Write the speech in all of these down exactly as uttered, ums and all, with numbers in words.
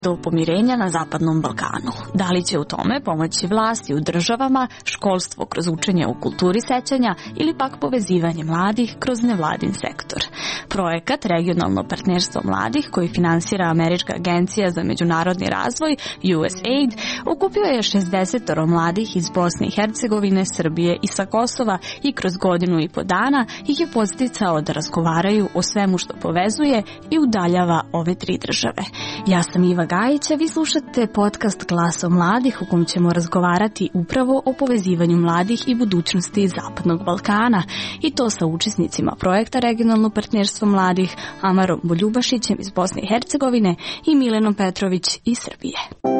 do pomirenja na Zapadnom Balkanu. Da li će u tome pomoći vlasti u državama, školstvo kroz učenje u kulturi sećanja ili pak povezivanje mladih kroz nevladin sektor? Projekat Regionalno partnerstvo mladih, koji finansira Američka agencija za međunarodni razvoj U S A I D, okupio je šezdeset mladih iz Bosne i Hercegovine, Srbije i sa Kosova i kroz godinu i po dana ih je podsticao da razgovaraju o svemu što povezuje i udaljava ove tri države. Ja sam Iva Gajića, vi slušate podcast Glaso mladih u kom ćemo razgovarati upravo o povezivanju mladih i budućnosti Zapadnog Balkana, i to sa učesnicima projekta Regionalno partnerstvo mladih, Amarom Boljubašićem iz Bosne i Hercegovine i Milenom Petrović iz Srbije.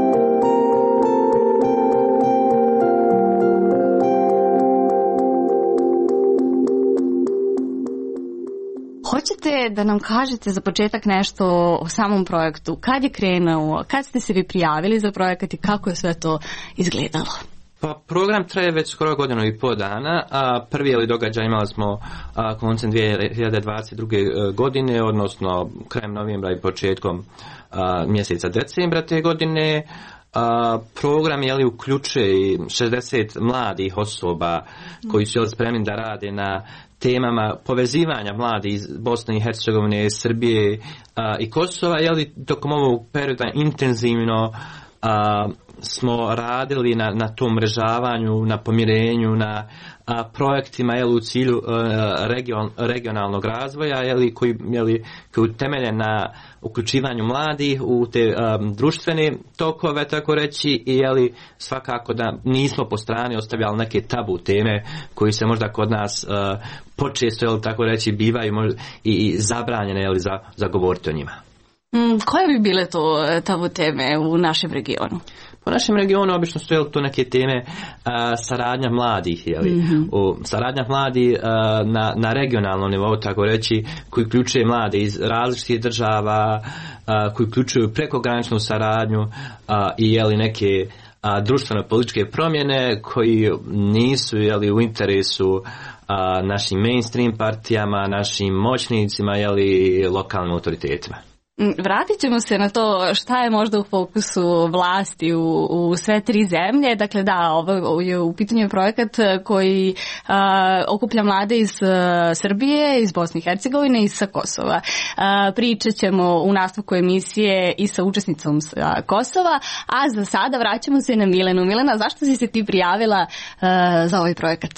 Hoćete da nam kažete za početak nešto o samom projektu? Kad je krenuo? Kad ste se vi prijavili za projekat i kako je sve to izgledalo? Pa program traje već skoro godinu i pol dana, a prvi je li događaj imali smo a, koncem dvije hiljade dvadeset druge godine, odnosno krajem novembra i početkom a, mjeseca decembra te godine. A, program je li uključuje šezdeset mladih osoba koji su spremni da rade na temama povezivanja mladih iz Bosne i Hercegovine, Srbije a, i Kosova. Je li tokom ovog perioda intenzivno a, smo radili na, na tom mrežavanju, na pomirenju, na a, projektima jeli, u cilju a, region, regionalnog razvoja, jeli, koji je utemeljen na uključivanju mladih u te a, društvene tokove, tako reći, i jeli, svakako da nismo po strani ostavljali neke tabu teme koji se možda kod nas a, počesto, jeli, tako reći, bivaju možda, i, i zabranjene, jeli, za, za govoriti o njima. Mm, koje bi bile to tabu teme u našem regionu? Po našem regionu obično su to neke teme a, saradnja mladih, jeli? Mm-hmm. U, saradnja mladih a, na, na regionalnom nivou, tako reći, koji uključuje mlade iz različitih država, a, koji uključuju prekograničnu saradnju a, i jeli, neke a, društveno-političke promjene koji nisu, jeli, u interesu a, našim mainstream partijama, našim moćnicima, jeli, lokalnim autoritetima. Vratit ćemo se na to šta je možda u fokusu vlasti u, u sve tri zemlje. Dakle, da, ovo je u pitanju projekat koji a, okuplja mlade iz a, Srbije, iz Bosne i Hercegovine i sa Kosova. A, pričat ćemo u nastavku emisije i sa učesnicom sa Kosova, a za sada vraćamo se na Milenu. Milena, zašto si se ti prijavila a, za ovaj projekat?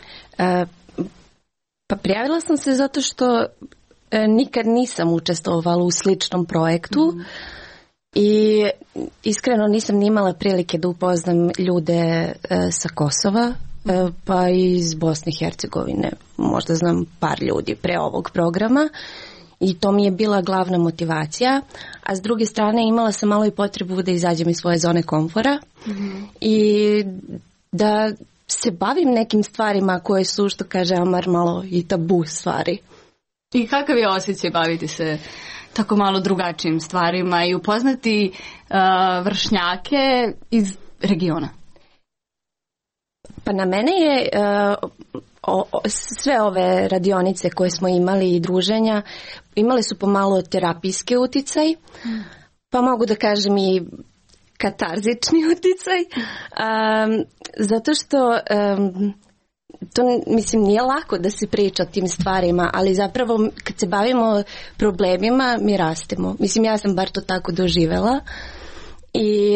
A, pa prijavila sam se zato što nikad nisam učestvovala u sličnom projektu mm. i iskreno nisam ni imala prilike da upoznam ljude e, sa Kosova, mm. e, pa i iz Bosne i Hercegovine. Možda znam par ljudi pre ovog programa i to mi je bila glavna motivacija, a s druge strane imala sam malo i potrebu da izađem iz svoje zone komfora mm. i da se bavim nekim stvarima koje su, što kaže Amar, malo i tabu stvari. I kakav je osjećaj baviti se tako malo drugačijim stvarima i upoznati uh, vršnjake iz regiona? Pa na mene je uh, o, o, sve ove radionice koje smo imali i druženja imali su pomalo terapijski uticaj, hmm. pa mogu da kažem i katarzični uticaj, um, zato što um, to, mislim, nije lako da se priča o tim stvarima, ali zapravo kad se bavimo problemima mi rastemo. Mislim, ja sam bar to tako doživela i,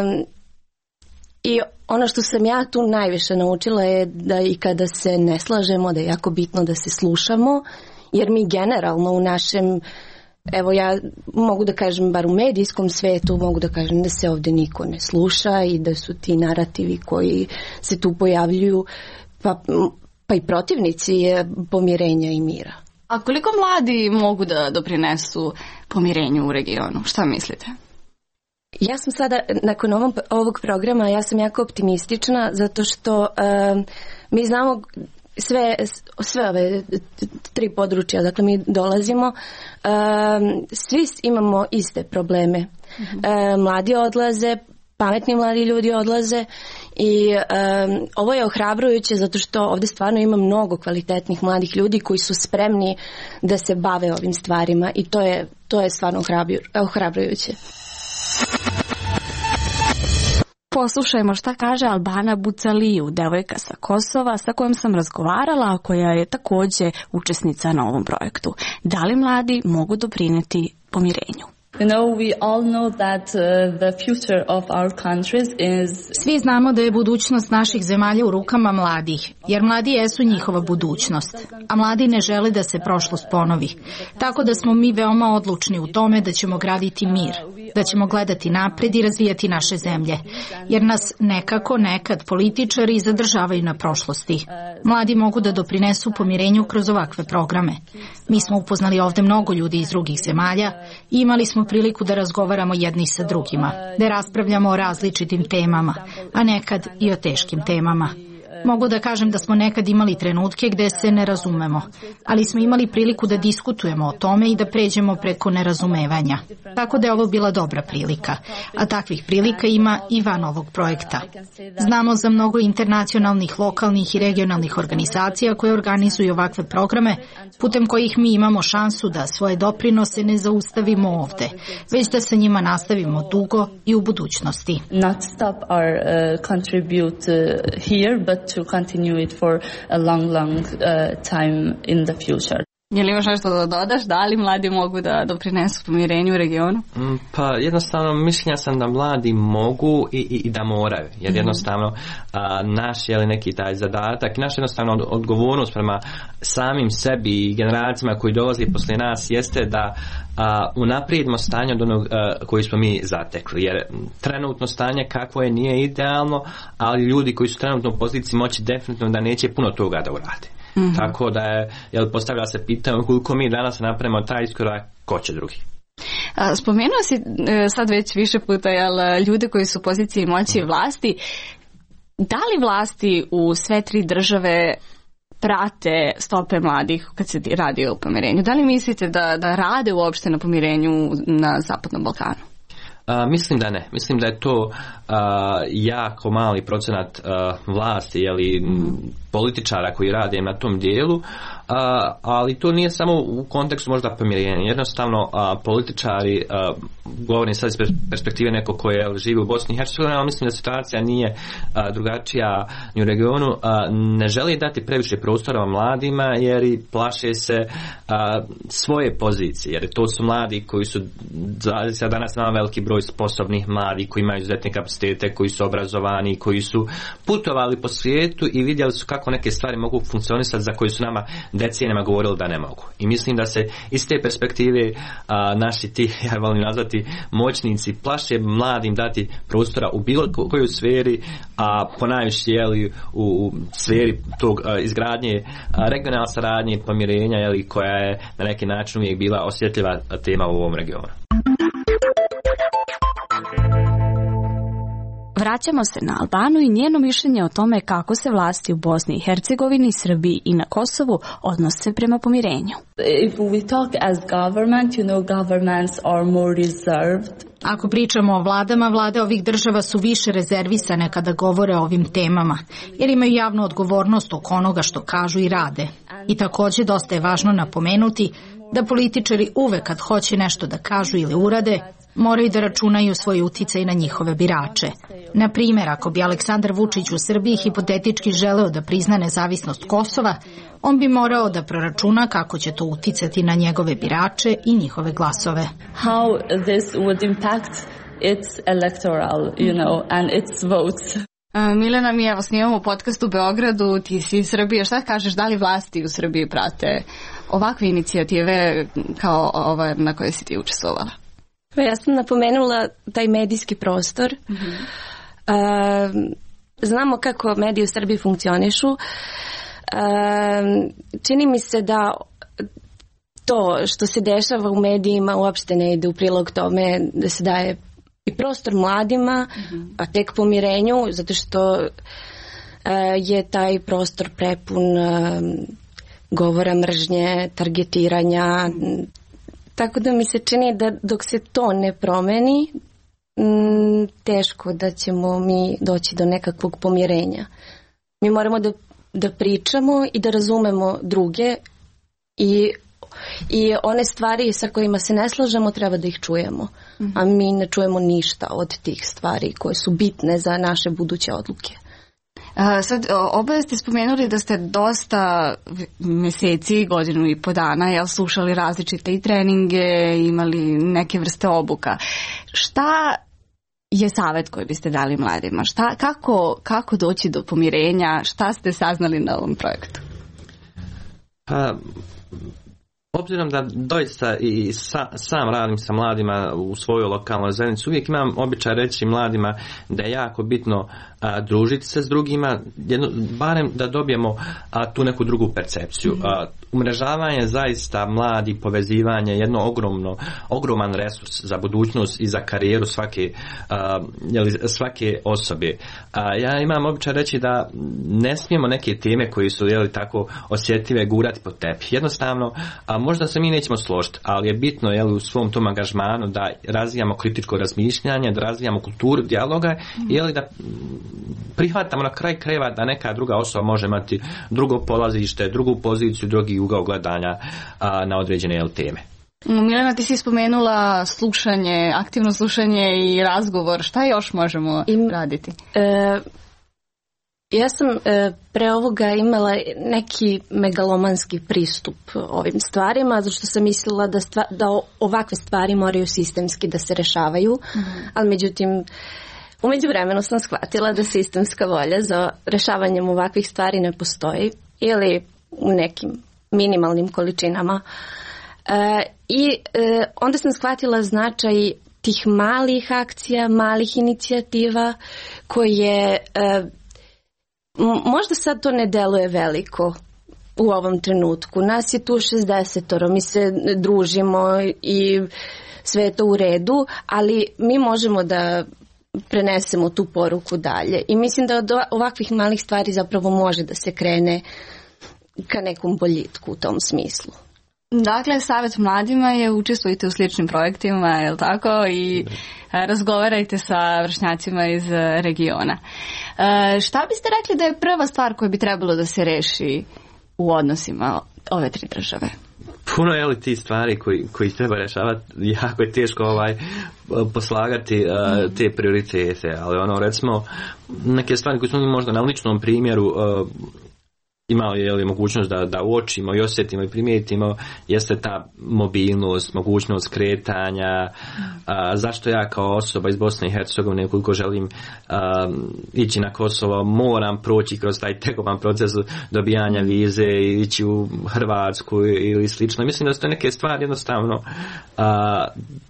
i ono što sam ja tu najviše naučila je da i kada se ne slažemo, da je jako bitno da se slušamo, jer mi generalno u našem, evo ja mogu da kažem bar u medijskom svetu, mogu da kažem da se ovdje niko ne sluša i da su ti narativi koji se tu pojavljuju Pa, pa i protivnici pomirenja i mira. A koliko mladi mogu da doprinesu pomirenju u regionu? Šta mislite? Ja sam sada, nakon ovog, ovog programa, ja sam jako optimistična zato što um, mi znamo sve, sve ove tri područja, dakle mi dolazimo, um, svi imamo iste probleme. Mm-hmm. Um, mladi odlaze, pametni mladi ljudi odlaze i um, ovo je ohrabrujuće zato što ovdje stvarno ima mnogo kvalitetnih mladih ljudi koji su spremni da se bave ovim stvarima i to je, to je stvarno ohrabrujuće. Poslušajmo šta kaže Albana Bucaliju, devojka sa Kosova sa kojom sam razgovarala, a koja je takođe učesnica na ovom projektu. Da li mladi mogu doprineti pomirenju? You know, we all know that uh, the future of our countries is... Svi znamo da je budućnost naših zemalja u rukama mladih, jer mladi jesu njihova budućnost, a mladi ne žele da se prošlost ponovi. Tako da smo mi veoma odlučni u tome da ćemo graditi mir, da ćemo gledati napred i razvijati naše zemlje, jer nas nekako nekad političari zadržavaju na prošlosti. Mladi mogu da doprinesu pomirenju kroz ovakve programe. Mi smo upoznali ovde mnogo ljudi iz drugih zemalja i imali smo priliku da razgovaramo jedni sa drugima, da raspravljamo o različitim temama, a nekad i o teškim temama. Mogu da kažem da smo nekad imali trenutke gde se ne razumemo, ali smo imali priliku da diskutujemo o tome i da pređemo preko nerazumevanja. Tako da je ovo bila dobra prilika, a takvih prilika ima i van ovog projekta. Znamo za mnogo internacionalnih, lokalnih i regionalnih organizacija koje organizuju ovakve programe, putem kojih mi imamo šansu da svoje doprinose ne zaustavimo ovde, već da sa njima nastavimo dugo i u budućnosti. Not stop our uh, contribute uh, here, but to continue it for a long, long uh, time in the future. Je li imaš nešto da dodaš? Da li mladi mogu da doprinesu pomirenju u regionu? Pa jednostavno mišljenja sam da mladi mogu i, i, i da moraju. Jer mm-hmm. jednostavno a, naš je li neki taj zadatak, naša jednostavno od, odgovornost prema samim sebi i generacijama koji dolazi posle nas jeste da a, unaprijedimo stanje od onog a, koji smo mi zatekli. Jer trenutno stanje kakvo je nije idealno, ali ljudi koji su trenutno u poziciji moći definitivno da neće puno toga da urade. Mm-hmm. Tako da je, jel, postavlja se pitanje koliko mi danas napravimo taj iskorak, ko će drugi. A, spomenuo si sad već više puta, jel, ljude koji su u poziciji moći i vlasti. Da li vlasti u sve tri države prate stope mladih kad se radi o pomirenju? Da li mislite da, da rade uopšte na pomirenju na Zapadnom Balkanu? Uh, mislim da ne. Mislim da je to uh, jako mali procenat uh, vlasti, jeli, mm. političara koji rade na tom dijelu, uh, ali to nije samo u kontekstu možda pomirenja. Jednostavno uh, političari, uh, govorim sad iz perspektive neko koji je živi u Bosni i Hercegovini, ali mislim da situacija nije uh, drugačija ni u regionu, uh, ne želi dati previše prostora mladima jer i plaše se uh, svoje pozicije, jer to su mladi koji su danas nama veliki broj sposobnih mladih koji imaju izuzetne kapacitete, koji su obrazovani, koji su putovali po svijetu i vidjeli su kako neke stvari mogu funkcionisati za koje su nama decenijama govorili da ne mogu. I mislim da se iz te perspektive a, naši ti, ja volim nazvati, moćnici plaše mladim dati prostora u bilo kojoj sferi, a ponajviše jeli u, u sferi tog a, izgradnje a, regionalne saradnje, pomirenja, jeli, koja je na neki način uvijek bila osjetljiva tema u ovom regionu. Vraćamo se na Albanu i njeno mišljenje o tome kako se vlasti u Bosni i Hercegovini, Srbiji i na Kosovu odnose prema pomirenju. If we talk as government, you know, governments are more reserved. Ako pričamo o vladama, vlade ovih država su više rezervisane kada govore o ovim temama, jer imaju javnu odgovornost oko onoga što kažu i rade. I takođe dosta je važno napomenuti da političari uvek kad hoće nešto da kažu ili urade, moraju da računaju svoj uticaj na njihove birače. Na primjer, ako bi Aleksandar Vučić u Srbiji hipotetički želeo da prizna nezavisnost Kosova, on bi morao da proračuna kako će to uticati na njegove birače i njihove glasove. How this would impact its electoral, you know, and its votes. Uh, Milena, mi evo snimamo podcast u Beogradu, ti si iz Srbije, šta kažeš, da li vlasti u Srbiji prate ovakve inicijative kao ova na kojoj si ti učestvovala? Ja sam napomenula taj medijski prostor. Mm-hmm. Uh, znamo kako mediji u Srbiji funkcionišu. Uh, čini mi se da to što se dešava u medijima uopšte ne ide u prilog tome da se daje i prostor mladima, mm-hmm. a tek pomirenju, zato što uh, je taj prostor prepun uh, govora mržnje, targetiranja. Tako da mi se čini da dok se to ne promeni, m, teško da ćemo mi doći do nekakvog pomirenja. Mi moramo da, da pričamo i da razumemo druge i I one stvari sa kojima se ne slažemo treba da ih čujemo, a mi ne čujemo ništa od tih stvari koje su bitne za naše buduće odluke. Sad, oboje ste spomenuli da ste dosta meseci, godinu i po dana, jel, slušali različite i treninge, imali neke vrste obuka. Šta je savjet koji biste dali mladima? Šta, kako, kako doći do pomirenja? Šta ste saznali na ovom projektu? Pa, obzirom da doista i sa, sam radim sa mladima u svojoj lokalnoj zajednici, uvijek imam običaj reći mladima da je jako bitno a, družiti se s drugima, jedno, barem da dobijemo a, tu neku drugu percepciju. A, umrežavanje zaista mladi, povezivanje, jedno ogromno, ogroman resurs za budućnost i za karijeru svake, a, jeli, svake osobe. A, ja imam običaj reći da ne smijemo neke teme koji su jeli, tako osjetljive gurati pod tepih. Jednostavno, a, možda se mi nećemo složiti, ali je bitno jeli, u svom tom angažmanu da razvijamo kritičko razmišljanje, da razvijamo kulturu dijaloga i jeli, da prihvatamo na kraj krajeva da neka druga osoba može imati drugo polazište, drugu poziciju, drugi ugao gledanja a, na određene jel, teme. Milena, ti si spomenula slušanje, aktivno slušanje i razgovor. Šta još možemo I, raditi? E, ja sam e, pre ovoga imala neki megalomanski pristup ovim stvarima, zato što sam mislila da, stva, da ovakve stvari moraju sistemski da se rešavaju, mm-hmm. ali međutim u međuvremenu sam shvatila da sistemska volja za rešavanjem ovakvih stvari ne postoji ili u nekim minimalnim količinama. E, I e, onda sam shvatila značaj tih malih akcija, malih inicijativa koje e, možda sad to ne deluje veliko u ovom trenutku. Nas je tu šezdesetoro, mi se družimo i sve je to u redu, ali mi možemo da prenesemo tu poruku dalje. I mislim da od ovakvih malih stvari zapravo može da se krene ka nekom boljitku u tom smislu. Dakle, savjet mladima je učestvujte u sličnim projektima, je li tako? I razgovarajte sa vršnjacima iz regiona. E, šta biste rekli da je prva stvar koja bi trebalo da se reši u odnosima ove tri države? Puno je li ti stvari koji, koji treba rešavati, jako je teško ovaj, poslagati uh, te prioritete, ali ono recimo neke stvari koje smo mi možda na ličnom primjeru uh, imali je li mogućnost da, da uočimo i osjetimo i primijetimo, jeste ta mobilnost, mogućnost kretanja, a, zašto ja kao osoba iz Bosne i Hercegovine koliko želim a, ići na Kosovo, moram proći kroz taj tegoban proces dobijanja vize i ići u Hrvatsku ili slično. Mislim da su to neke stvari jednostavno a,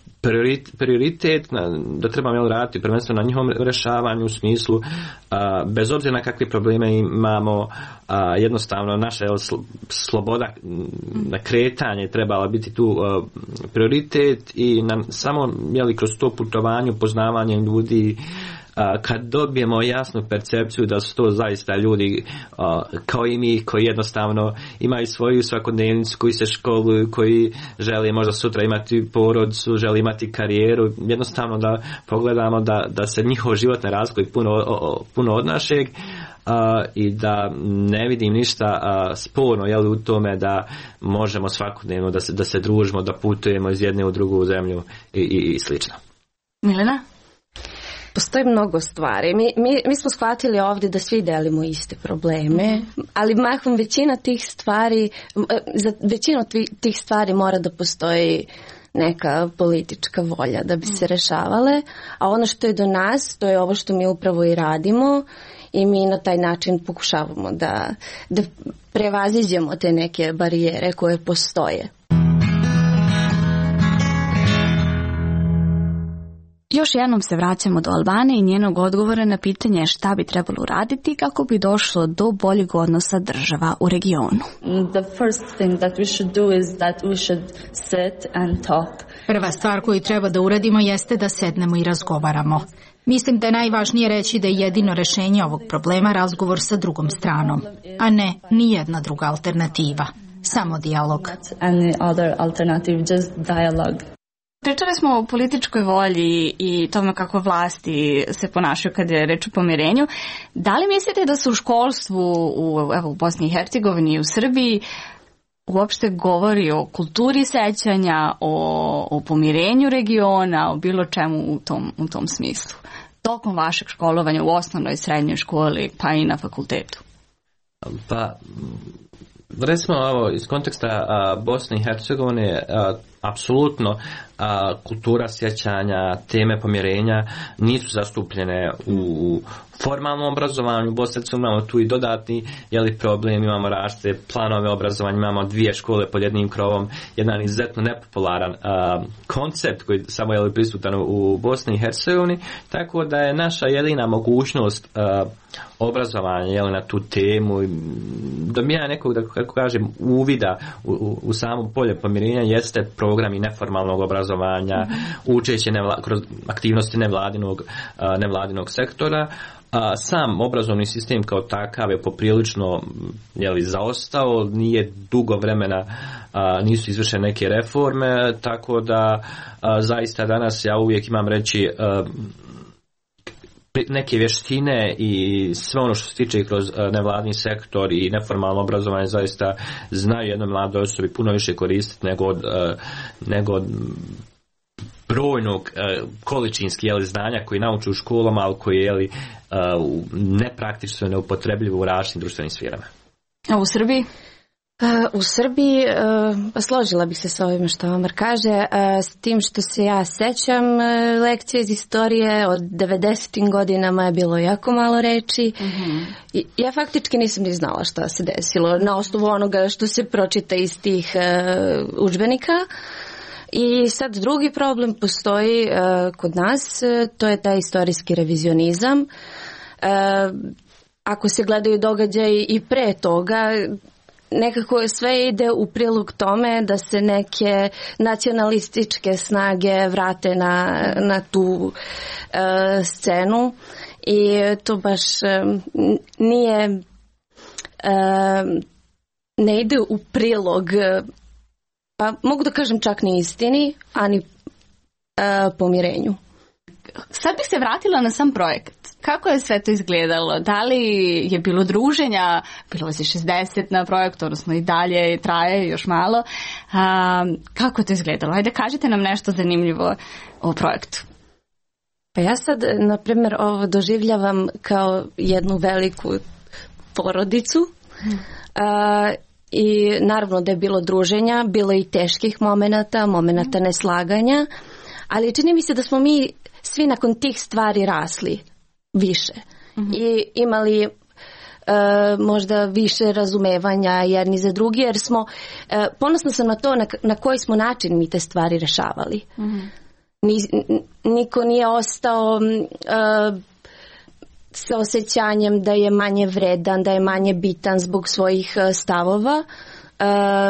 prioritet da trebamo jel, raditi prvenstveno na njihovom rešavanju u smislu a, bez obzira na kakve probleme imamo, a, jednostavno naša jel, sloboda na kretanje trebala biti tu a, prioritet i na, samo jel, kroz to putovanje, upoznavanje ljudi, a, kad dobijemo jasnu percepciju da su to zaista ljudi a, kao i mi koji jednostavno imaju svoju svakodnevnicu, koji se školuju, koji žele možda sutra imati porodicu, žele imati karijeru, jednostavno da pogledamo da, da se njihov život ne razlikuje puno, o, puno od našeg a, i da ne vidim ništa a, sporno jel, u tome da možemo svakodnevno da se, da se družimo, da putujemo iz jedne u drugu zemlju i, i, i slično. Milena? Postoji mnogo stvari. Mi, mi, mi smo shvatili ovdje da svi delimo iste probleme, ali mahom većina tih stvari, za većinu tih stvari mora da postoji neka politička volja da bi se rešavale, a ono što je do nas, to je ovo što mi upravo i radimo i mi na taj način pokušavamo da, da prevaziđemo te neke barijere koje postoje. Još jednom se vraćamo do Albanije i njenog odgovora na pitanje šta bi trebalo uraditi kako bi došlo do boljeg odnosa država u regionu. The first thing that we should do is that we should sit and talk. Prva stvar koju treba da uradimo jeste da sednemo i razgovaramo. Mislim da je najvažnije reći da je jedino rešenje ovog problema razgovor sa drugom stranom, a ne ni jedna druga alternativa, samo dijalog. Any other alternative, just dialogue. Pričali smo o političkoj volji i tome kako vlasti se ponašaju kada je reč o pomirenju. Da li mislite da su u školstvu u, evo, u Bosni i Hercegovini i u Srbiji uopšte govori o kulturi sećanja, o, o pomirenju regiona, o bilo čemu u tom, u tom smislu? Tokom vašeg školovanja u osnovnoj, srednjoj školi, pa i na fakultetu? Pa, recimo ovo, iz konteksta a, Bosne i Hercegovine, a, apsolutno a, kultura sjećanja, teme pomirenja nisu zastupljene u formalnom obrazovanju. U Bosni imamo tu i dodatni jeli, problem, imamo različite planove obrazovanja, imamo dvije škole pod jednim krovom, jedan izuzetno nepopularan a, koncept koji samo je prisutan u Bosni i Hercegovini, tako da je naša jedina mogućnost a, obrazovanja jeli, na tu temu, dobijanja nekog, da kako kažem, uvida u, u, u samo polje pomirenja jeste programi neformalnog obrazovanja, mm-hmm. učeće nevla, kroz aktivnosti nevladinog, a, nevladinog sektora. A sam obrazovni sistem kao takav je poprilično jeli, zaostao, nije dugo vremena, a, nisu izvršene neke reforme, tako da a, zaista danas ja uvijek imam reći a, neke vještine i sve ono što se tiče kroz nevladni sektor i neformalno obrazovanje zaista znaju jednoj mladoj osobi puno više koristiti nego od, nego od brojnog količinski jeli, znanja koji nauči u školama, ali koji je jeli, nepraktično neupotrebljivo u različitim društvenim sferama. A u Srbiji? U Srbiji, pa složila bih se sa ovime što Omar kaže, s tim što se ja sećam lekcije iz istorije od devedesetim godinama je bilo jako malo reči. Mm-hmm. Ja faktički nisam ni znala šta se desilo na osnovu onoga što se pročita iz tih udžbenika. I sad drugi problem postoji uh, kod nas, uh, to je taj istorijski revizionizam. Uh, ako se gledaju događaji i pre toga, nekako sve ide u prilog tome da se neke nacionalističke snage vrate na, na tu uh, scenu i to baš uh, nije, uh, ne ide u prilog uh, pa mogu da kažem čak ni istini, a ni e, pomirenju. Sad bih se vratila na sam projekat. Kako je sve to izgledalo? Da li je bilo druženja? Bilo vas je šezdeset na projektu, odnosno i dalje traje još malo. A, kako je to izgledalo? Ajde, kažite nam nešto zanimljivo o projektu. Pa ja sad, na primjer, ovo doživljavam kao jednu veliku porodicu. Hmm. A, I naravno da je bilo druženja, bilo i teških momenata, momenata neslaganja, ali čini mi se da smo mi svi nakon tih stvari rasli više mm-hmm. i imali uh, možda više razumevanja jedni za drugi, jer smo, uh, ponosna sam na to na, na koji smo način mi te stvari rešavali. Mm-hmm. Ni, niko nije ostao uh, sa osjećanjem da je manje vredan, da je manje bitan zbog svojih stavova. E,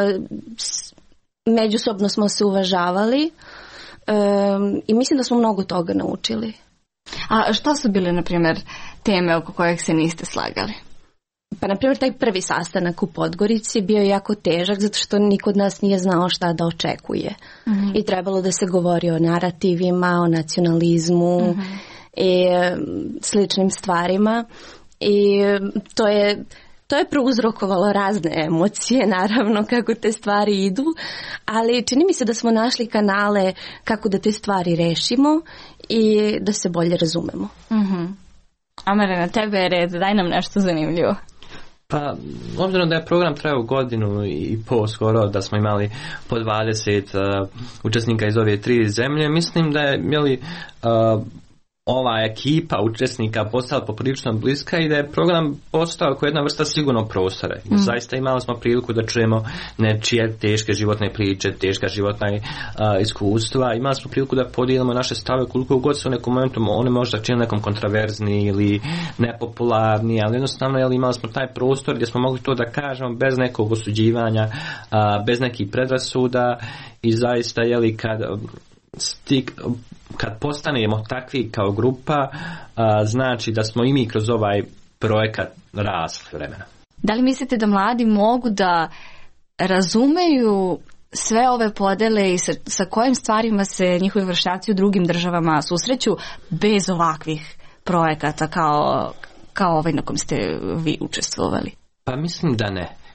međusobno smo se uvažavali e, i mislim da smo mnogo toga naučili. A što su bile, na primjer, teme oko kojeg se niste slagali? Pa, na primjer, taj prvi sastanak u Podgorici bio je jako težak zato što niko od nas nije znao šta da očekuje. Mm-hmm. I trebalo da se govori o narativima, o nacionalizmu, mm-hmm. i sličnim stvarima i to je to je prouzrokovalo razne emocije, naravno, kako te stvari idu, ali čini mi se da smo našli kanale kako da te stvari rešimo i da se bolje razumemo. Mm-hmm. Amere, na tebe je red, daj nam nešto zanimljivo. Pa, obzirom da je program trajao godinu i pol skoro, da smo imali po dvadeset uh, učesnika iz ove tri zemlje, mislim da je jeli, uh, ova ekipa učesnika postala poprilično bliska i da je program postao kao jedna vrsta sigurnog prostora. Mm. Zaista imali smo priliku da čujemo nečije teške životne priče, teška životna uh, iskustva. Imali smo priliku da podijelimo naše stave koliko god su u nekom momentu one možda čini nekom kontraverzni ili nepopularni, ali jednostavno jel, imali smo taj prostor gdje smo mogli to da kažemo bez nekog osuđivanja, uh, bez nekih predrasuda i zaista jeli kad stik, kad postanemo takvi kao grupa, a, znači da smo i mi kroz ovaj projekat rasli vremena. Da li mislite da mladi mogu da razumeju sve ove podele i sa, sa kojim stvarima se njihovi vršnjaci u drugim državama susreću bez ovakvih projekata kao, kao ovaj na kom ste vi učestvovali? Pa mislim da ne.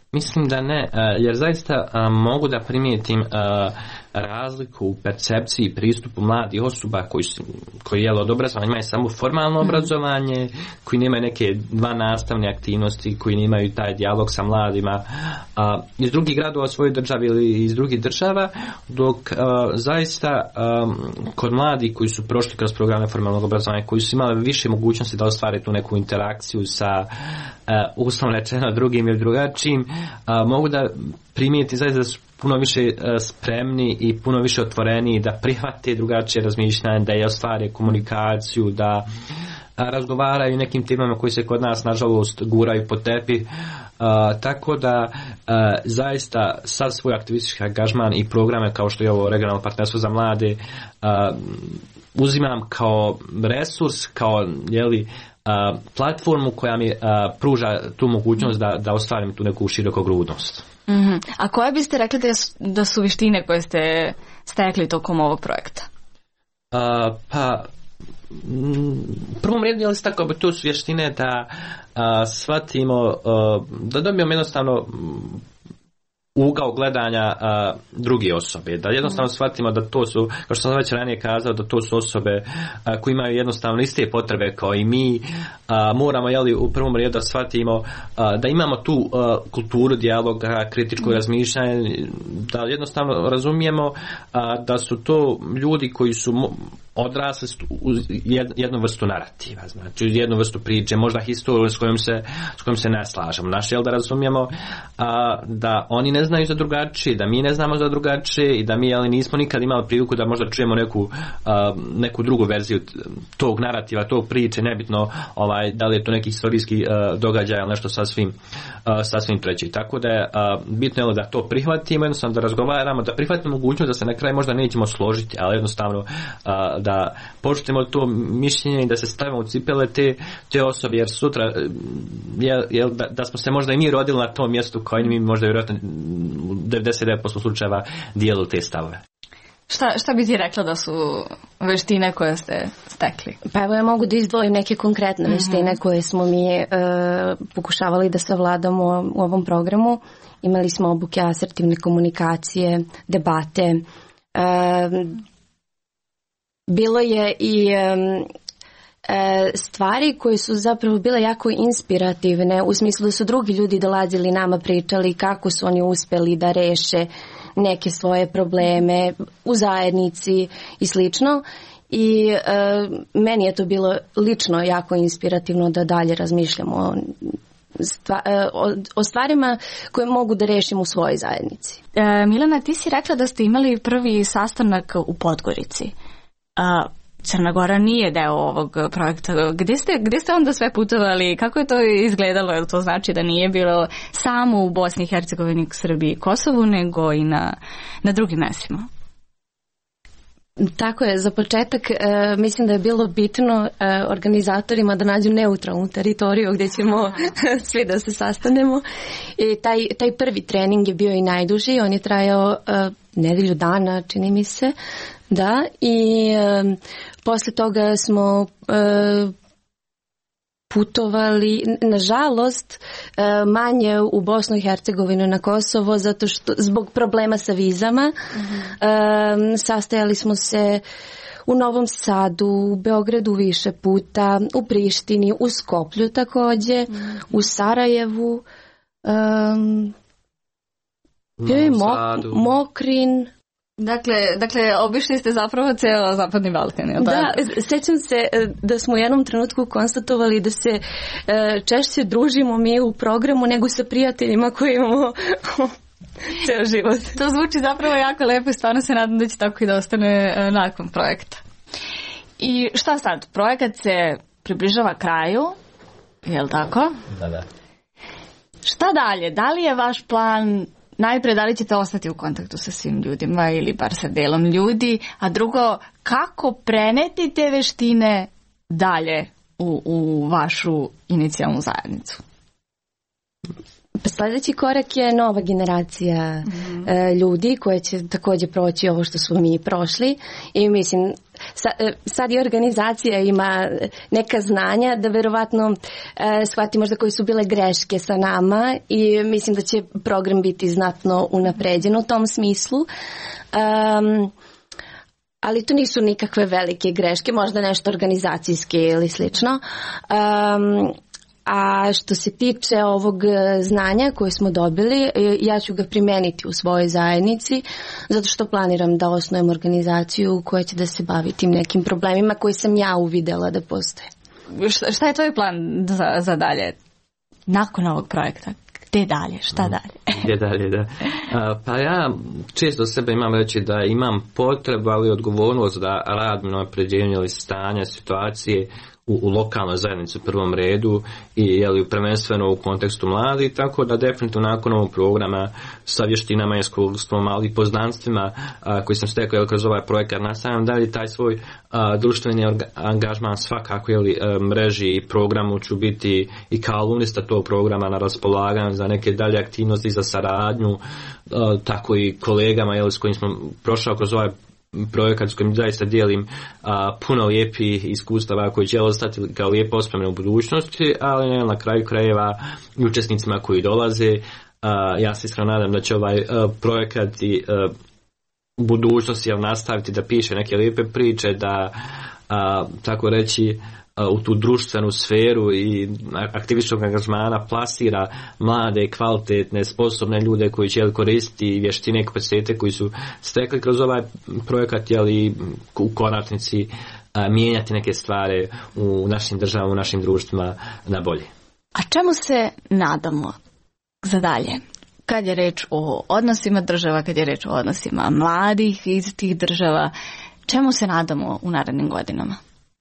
Mislim da ne, jer zaista mogu da primijetim razliku u percepciji i pristupu mladih osoba koji, su, koji jel, od obrazovanja imaju samo formalno obrazovanje, koji nemaju neke dva nastavne aktivnosti, koji nemaju taj dijalog sa mladima a, iz drugih gradova u svojoj državi ili iz drugih država, dok a, zaista a, kod mladih koji su prošli kroz programe formalnog obrazovanja, koji su imali više mogućnosti da ostvare tu neku interakciju sa a, uslovno rečeno drugim ili drugačijim, a, mogu da primijeti zaista da su puno više spremni i puno više otvoreni da prihvate drugačije razmišljanje, da je ostvare komunikaciju, da razgovaraju nekim temama koji se kod nas nažalost guraju po tepi. Uh, tako da uh, zaista sad svoj aktivistički angažman i programe kao što je ovo regionalno partnerstvo za mlade uh, uzimam kao resurs, kao jeli, uh, platformu koja mi uh, pruža tu mogućnost da, da ostvarim tu neku širokogrudnost. Mm-hmm. A koje biste rekli da su, da su vještine koje ste stekli tokom ovog projekta? Uh, pa u prvom redu je li tako da to su vještine da uh, shvatimo, uh, da dobijemo jednostavno ugao gledanja uh, druge osobe, da jednostavno shvatimo da to su, kao što sam već ranije kazao, da to su osobe uh, koji imaju jednostavno iste potrebe kao i mi. Uh, moramo jeli, u prvom redu da shvatimo uh, da imamo tu uh, kulturu dijaloga, kritičkog razmišljanja, da jednostavno razumijemo uh, da su to ljudi koji su mo- odrasli u jednu vrstu narativa, znači jednu vrstu priče, možda historiju s kojom se, s kojom se ne slažemo. Naš je da razumijemo a, da oni ne znaju za drugačije, da mi ne znamo za drugačije i da mi jeli, nismo nikad imali priliku da možda čujemo neku, a, neku drugu verziju tog narativa, tog priče, nebitno ovaj, da li je to neki istorijski a, događaj ili nešto sasvim, a, sasvim treći. Tako da je a, bitno je da to prihvatimo, jednostavno da razgovaramo, da prihvatimo mogućnost da se na kraju možda nećemo složiti, ali jednostavno a, da poštujemo to mišljenje i da se stavimo u cipele te, te osobe, jer sutra je, je, da, da smo se možda i mi rodili na tom mjestu kao i mi možda vjerojatno u devedeset devet posto slučajeva dijelili te stavove. Šta, šta bi ti rekla da su vještine koje ste stekli? Pa evo ja mogu da izdvojim neke konkretne vještine mm-hmm. koje smo mi e, pokušavali da savladamo u ovom programu. Imali smo obuke asertivne komunikacije, debate, e, bilo je i um, e, stvari koje su zapravo bile jako inspirativne u smislu da su drugi ljudi dolazili nama pričali kako su oni uspjeli da reše neke svoje probleme u zajednici i slično. I e, meni je to bilo lično jako inspirativno da dalje razmišljamo o, stva, o, o stvarima koje mogu da rešim u svojoj zajednici. E, Milana, ti si rekla da ste imali prvi sastanak u Podgorici. A Crna Gora nije deo ovog projekta. Gdje ste, gdje ste onda sve putovali? Kako je to izgledalo? Jel to znači da nije bilo samo u Bosni i Hercegovini, Srbiji i Kosovu, nego i na, na drugim mjestima? Tako je, za početak e, mislim da je bilo bitno e, organizatorima da nađu neutralnu teritoriju gdje ćemo svi da se sastanemo. I taj, taj prvi trening je bio i najduži, on je trajao e, nedelju dana, čini mi se. Da, i e, posle toga smo e, putovali, nažalost, e, manje u Bosnu i Hercegovinu, na Kosovo, zato što zbog problema sa vizama. Mm-hmm. E, sastajali smo se u Novom Sadu, u Beogradu više puta, u Prištini, u Skoplju također, mm-hmm. u Sarajevu, e, bio je Mok- Mokrin. Dakle, dakle, obišli ste zapravo ceo Zapadni Balkan, jel' da, sećam se da smo u jednom trenutku konstatovali da se češće družimo mi u programu nego sa prijateljima koji imamo ceo život. To zvuči zapravo jako lepo i stvarno se nadam da će tako i da ostane nakon projekta. I šta sad? Projekat se približava kraju, jel' tako? Da, da. Šta dalje? Da li je vaš plan... Najprije, da li ćete ostati u kontaktu sa svim ljudima ili bar sa delom ljudi, a drugo, kako preneti te veštine dalje u, u vašu inicijalnu zajednicu? Sljedeći korak je nova generacija mm-hmm. e, ljudi koje će također proći ovo što smo mi prošli i mislim sad i organizacija ima neka znanja da verovatno shvati možda koje su bile greške sa nama i mislim da će program biti znatno unapređen u tom smislu. Um, ali to nisu nikakve velike greške, možda nešto organizacijske ili slično. Um, A što se tiče ovog znanja koje smo dobili, ja ću ga primeniti u svojoj zajednici, zato što planiram da osnujem organizaciju koja će da se bavi tim nekim problemima koje sam ja uvidela da postoje. Šta je tvoj plan za, za dalje? Nakon ovog projekta? Gde dalje? Šta dalje? Gde dalje, da. A, pa ja često sebe imam reći da imam potrebu, ali odgovornost da radim na unapređenju ili stanja situacije U, u lokalnoj zajednici u prvom redu i jeli, prvenstveno u kontekstu mladih, tako da definitivno nakon ovog programa sa vještinama i iskustvom, ali i poznanstvima a, koji sam stekao kroz ovaj projekat nastavljam dalje taj svoj a, društveni angažman svakako jeli, a, mreži i programu ću biti i kao alumnista tog programa na raspolaganju za neke dalje aktivnosti, za saradnju, a, tako i kolegama jeli, s kojim smo prošao kroz ovaj projekat s kojim zaista dijelim a, puno lijepih iskustava koji će ostati kao lijepo ospomene u budućnosti, ali ne, na kraju krajeva i učesnicima koji dolaze. A, ja se iskreno nadam da će ovaj a, projekat i a, u budućnosti jel, nastaviti da piše neke lijepe priče, da a, tako reći u tu društvenu sferu i aktivističkog angažmana plasira mlade, kvalitetne, sposobne ljude koji će koristiti vještine i kapacitete koji su stekli kroz ovaj projekat, jeli u konačnici a, mijenjati neke stvari u našim državama, u našim društvima na bolje. A čemu se nadamo za dalje? Kad je reč o odnosima država, kad je reč o odnosima mladih iz tih država, čemu se nadamo u narednim godinama?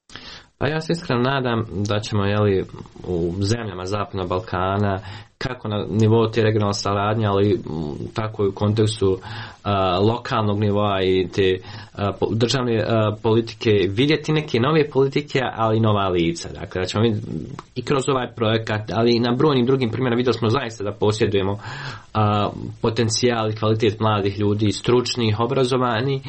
Pa ja se iskreno nadam da ćemo jeli, u zemljama Zapadnog Balkana, kako na nivou te regionalne saradnje, ali tako i u kontekstu a, lokalnog nivoa i te a, državne a, politike, vidjeti neke nove politike, ali i nova lica. Dakle, da ćemo vidjeti i kroz ovaj projekat, ali i na brojnim drugim primjerima vidjeli smo zaista da posjedujemo a, potencijal i kvalitet mladih ljudi, stručnih, obrazovanih.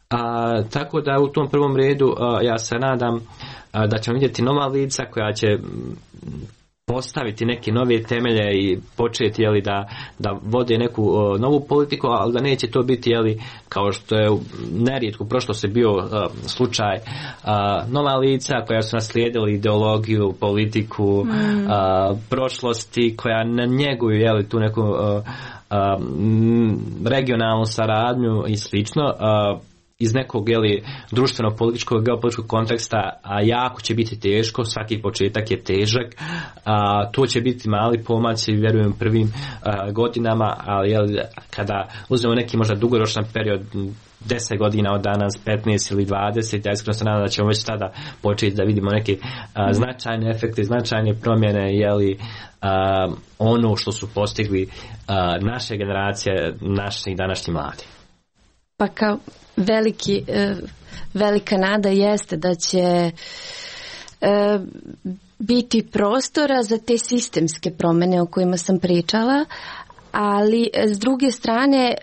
A, tako da u tom prvom redu a, ja se nadam a, da ćemo vidjeti nova lica koja će postaviti neke nove temelje i početi jeli, da, da vode neku o, novu politiku, ali da neće to biti jeli, kao što je nerijetko prošlo se bio a, slučaj a, nova lica koja su naslijedili ideologiju, politiku, mm. a, prošlosti koja ne njeguju jeli, tu neku a, a, regionalnu saradnju i slično. A, iz nekog jeli, društvenog, političkog, geopolitičkog konteksta, a jako će biti teško, svaki početak je težak, a, to će biti mali pomaci, vjerujem, prvim a, godinama, ali jeli, kada uzmemo neki možda dugoročan period, deset godina od danas, petnaest ili dvadeset, ja iskreno se nadam da ćemo već tada početi da vidimo neke a, značajne efekte, značajne promjene, jeli, a, ono što su postigli a, naše generacije, naši današnji mladi. Pa kao veliki, velika nada jeste da će biti prostora za te sistemske promjene o kojima sam pričala, ali s druge strane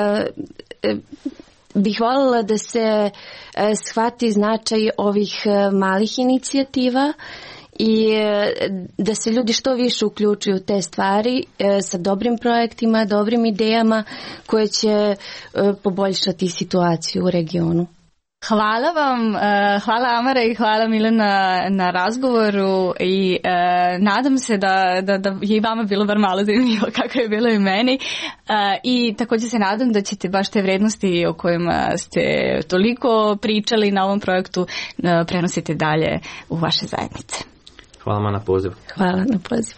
bih voljela da se shvati značaj ovih malih inicijativa i da se ljudi što više uključuju u te stvari sa dobrim projektima, dobrim idejama koje će poboljšati situaciju u regionu. Hvala vam, hvala Amara i hvala Milena na razgovoru i e, nadam se da, da, da je i vama bilo bar malo zanimljivo kako je bilo i meni e, i također se nadam da ćete baš te vrednosti o kojima ste toliko pričali na ovom projektu e, prenosite dalje u vaše zajednice. Hvala vam na poziv. Hvala na poziv.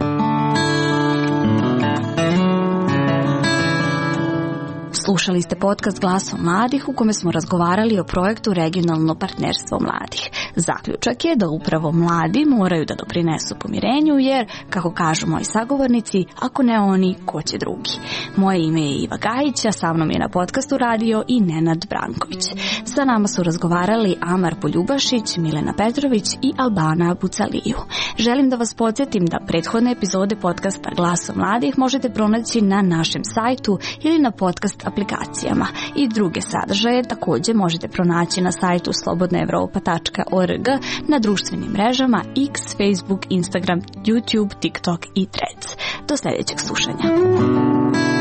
Slušali ste podcast Glasom mladih u kome smo razgovarali o projektu Regionalno partnerstvo mladih. Zaključak je da upravo mladi moraju da doprinesu pomirenju jer, kako kažu moji sagovornici, ako ne oni, ko će drugi. Moje ime je Iva Gajić, a sa mnom je na podcastu radio i Nenad Branković. Sa nama su razgovarali Amar Poljubašić, Milena Petrović i Albana Bucaliju. Želim da vas podsjetim da prethodne epizode podcasta Glasom mladih možete pronaći na našem sajtu ili na podcast aplikaciji aplikacijama. I druge sadržaje takođe možete pronaći na sajtu slobodna evropa tačka org, na društvenim mrežama X, Facebook, Instagram, YouTube, TikTok i Threads. Do sljedećeg slušanja.